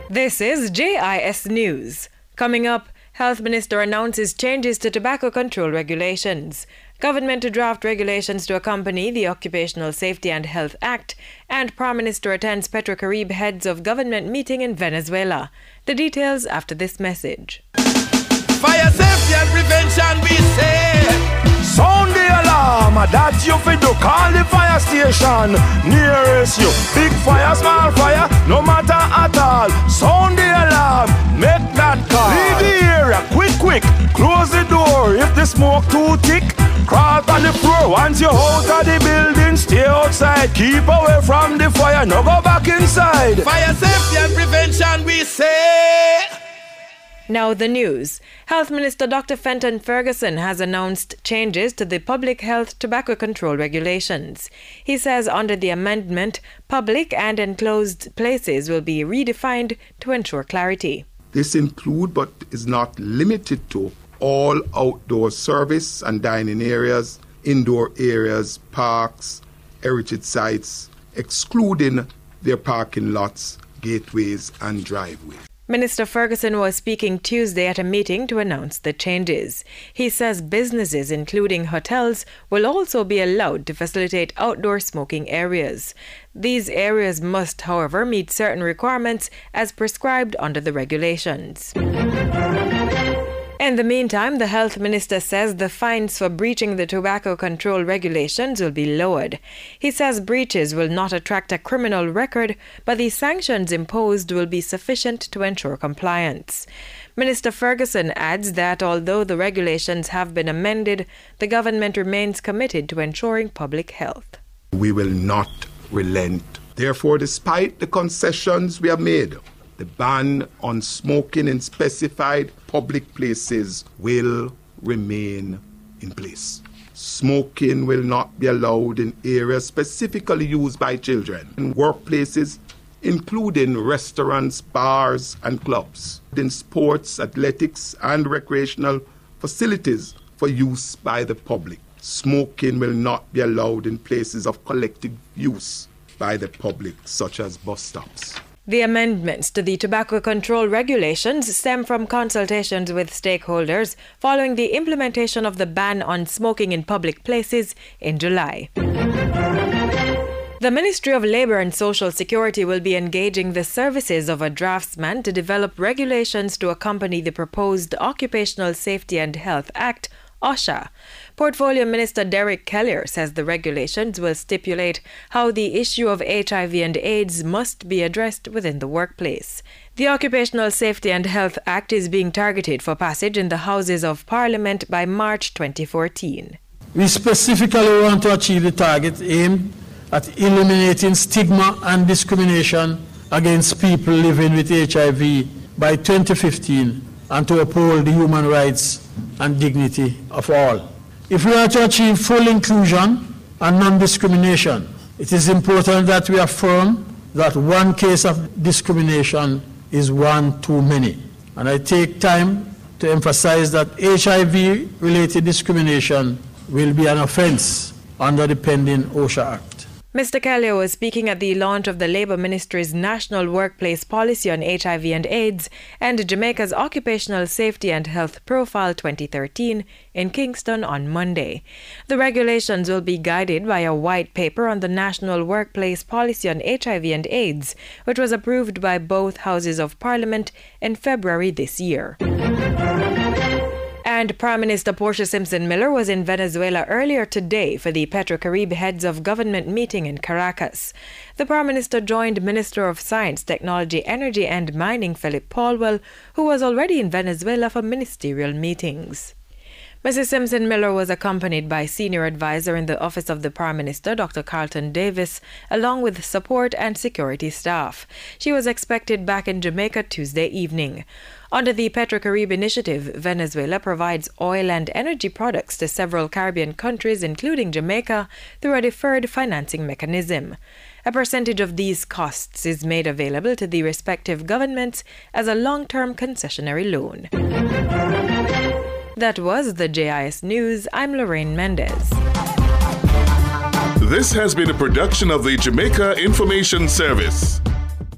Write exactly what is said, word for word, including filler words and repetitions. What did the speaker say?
This is J I S News. Coming up, Health Minister announces changes to tobacco control regulations. Government to draft regulations to accompany the Occupational Safety and Health Act, and Prime Minister attends Petrocaribe heads of government meeting in Venezuela. The details after this message. Fire safety and prevention, we say. Sound the alarm, that you fit to call the fire station nearest you. Big fire, small fire, no matter at all. Sound the alarm, make that call. Leave the area, quick, quick, close the door. If the smoke too thick, crawl on the floor. Once you're out of the building, stay outside. Keep away from the fire, no go back inside. Fire safety and prevention, we say. Now the news. Health Minister Doctor Fenton Ferguson has announced changes to the public health tobacco control regulations. He says under the amendment, public and enclosed places will be redefined to ensure clarity. This includes, but is not limited to, all outdoor service and dining areas, indoor areas, parks, heritage sites, excluding their parking lots, gateways and driveways. Minister Ferguson was speaking Tuesday at a meeting to announce the changes. He says businesses, including hotels, will also be allowed to facilitate outdoor smoking areas. These areas must, however, meet certain requirements as prescribed under the regulations. In the meantime, the Health Minister says the fines for breaching the tobacco control regulations will be lowered. He says breaches will not attract a criminal record, but the sanctions imposed will be sufficient to ensure compliance. Minister Ferguson adds that although the regulations have been amended, the government remains committed to ensuring public health. We will not relent. Therefore, despite the concessions we have made, the ban on smoking in specified public places will remain in place. Smoking will not be allowed in areas specifically used by children, in workplaces, including restaurants, bars, and clubs, in sports, athletics, and recreational facilities for use by the public. Smoking will not be allowed in places of collective use by the public, such as bus stops. The amendments to the tobacco control regulations stem from consultations with stakeholders following the implementation of the ban on smoking in public places in July. The Ministry of Labour and Social Security will be engaging the services of a draftsman to develop regulations to accompany the proposed Occupational Safety and Health Act, OSHA. Portfolio Minister Derek Kelleher says the regulations will stipulate how the issue of H I V and AIDS must be addressed within the workplace. The Occupational Safety and Health Act is being targeted for passage in the Houses of Parliament by March twenty fourteen. We specifically want to achieve the target aimed at eliminating stigma and discrimination against people living with H I V by twenty fifteen and to uphold the human rights and dignity of all. If we are to achieve full inclusion and non-discrimination, it is important that we affirm that one case of discrimination is one too many. And I take time to emphasize that H I V-related discrimination will be an offence under the pending OSHA Act. Mister Kelleher was speaking at the launch of the Labour Ministry's National Workplace Policy on H I V and AIDS and Jamaica's Occupational Safety and Health Profile twenty thirteen in Kingston on Monday. The regulations will be guided by a white paper on the National Workplace Policy on H I V and AIDS, which was approved by both Houses of Parliament in February this year. And Prime Minister Portia Simpson Miller was in Venezuela earlier today for the Petrocaribe heads of government meeting in Caracas. The Prime Minister joined Minister of Science, Technology, Energy and Mining Philip Paulwell, who was already in Venezuela for ministerial meetings. Missus Simpson Miller was accompanied by senior advisor in the Office of the Prime Minister, Doctor Carlton Davis, along with support and security staff. She was expected back in Jamaica Tuesday evening. Under the Petrocaribe initiative, Venezuela provides oil and energy products to several Caribbean countries, including Jamaica, through a deferred financing mechanism. A percentage of these costs is made available to the respective governments as a long-term concessionary loan. That was the J I S News. I'm Lorraine Mendez. This has been a production of the Jamaica Information Service.